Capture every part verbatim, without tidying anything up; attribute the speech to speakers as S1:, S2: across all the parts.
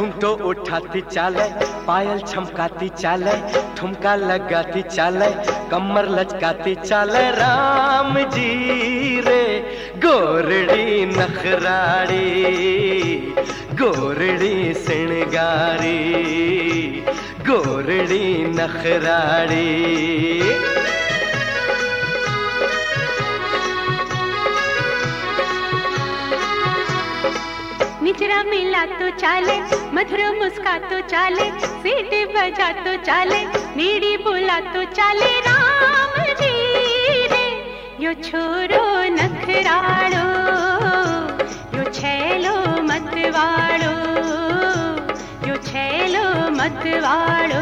S1: घूंटो उठाती चाले, पायल छमकाती चाले, ठुमका लगाती चाले, कमर लचकाती चाले। राम जी रे गोरड़ी नखराड़ी, गोरड़ी सिणगारी, गोरड़ी नखराड़ी।
S2: निचरा मिला तो चाले, मधुर मुस्का तो चाले, सीटी बजा तो चाले, नीड़ी बोला तो चाले। राम जी रे यो छोरो नखराड़ो, यो छैलो मतवाड़ो, यो छैलो मतवाड़ो।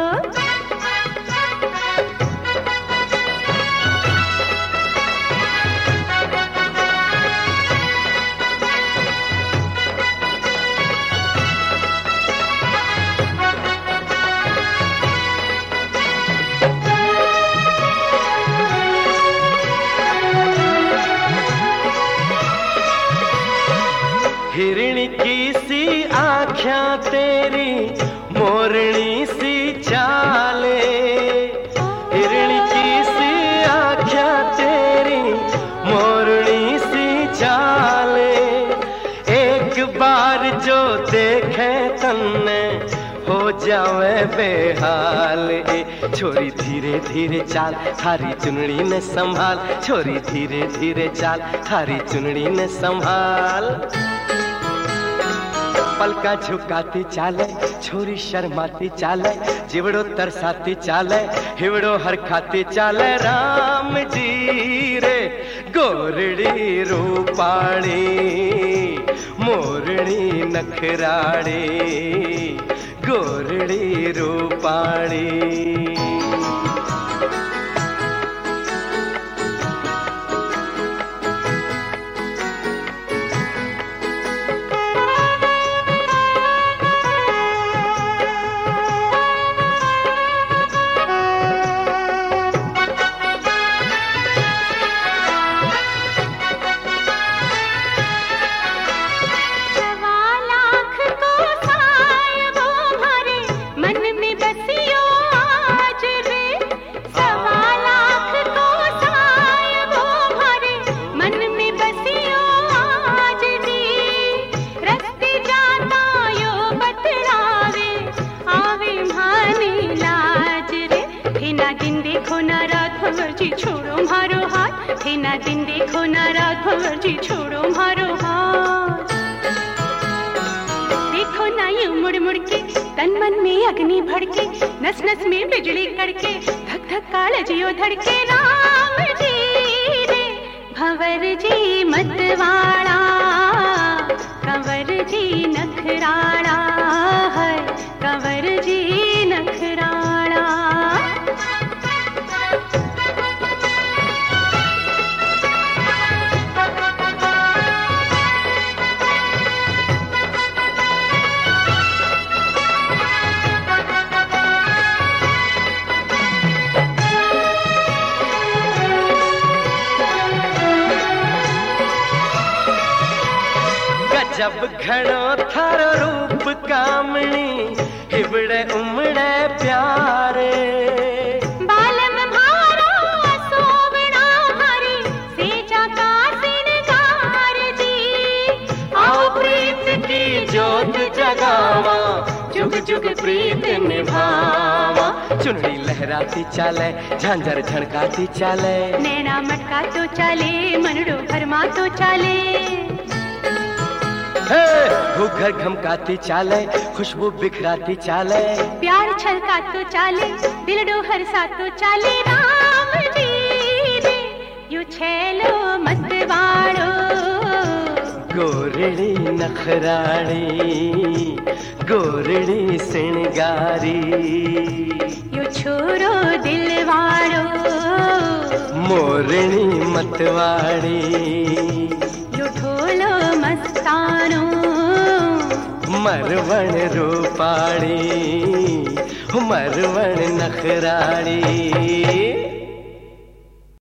S1: हिरणी की सी आँखियाँ तेरी, मोरनी सी चाले। हिरणी की सी आँखियाँ तेरी, मोरनी सी चाले। एक बार जो देखे तन्ने हो जावे बेहाल। ए छोरी धीरे धीरे चाल, थारी चुनड़ी ने संभाल, छोरी धीरे धीरे चाल, थारी चुनड़ी ने संभाल। पलका झुकाती चाले, छोरी शर्माती चाले, जिवड़ो तरसाती चाले, हिवड़ो हर खाती चाले। राम जी रे गोरड़ी रूपाड़ी, मोरनी नखराड़ी, गोरड़ी रूपाड़ी।
S2: ना दिन देखो ना रात भंवर जी छोड़ो मारो हाथ। देखो ना यूं मुड़ मुड़ के तन मन में अग्नि भड़के, नस नस में बिजली कड़के, धक धक कालजियो धड़के। राम जी रे भंवर जी मतवाड़ा, कंवर जी नखराड़ा है, कंवर जी नखराड़ा।
S1: जब घणो थारो रूप कामणी, हिबड़े उमड़े प्यारे।
S2: बालम भारो सोवड़ा हरी, सेजा का सिनगार जी।
S1: आओ प्रीत की जोत जगावा, जुग जुग प्रीत निभावा। चुनरी लहराती चाले, झांझर झड़काती चाले,
S2: नैना मटका तो चाले, मनड़ो भरमा तो चाले।
S1: घूघर घमकाती चाले, खुशबू बिखराती चाले,
S2: प्यार छलका तो चाले, दिल डोहर सा तो चाले। राम जी रे यू छैलो मतवाड़ो,
S1: गोरड़ी नखराड़ी, गोरड़ी सिणगारी।
S2: यू छोरो दिलवाड़ो,
S1: मोरनी मतवाड़ी।
S2: यू ढोलो मस्तानो,
S1: मरवण रूपाड़ी, मरवण नखराड़ी।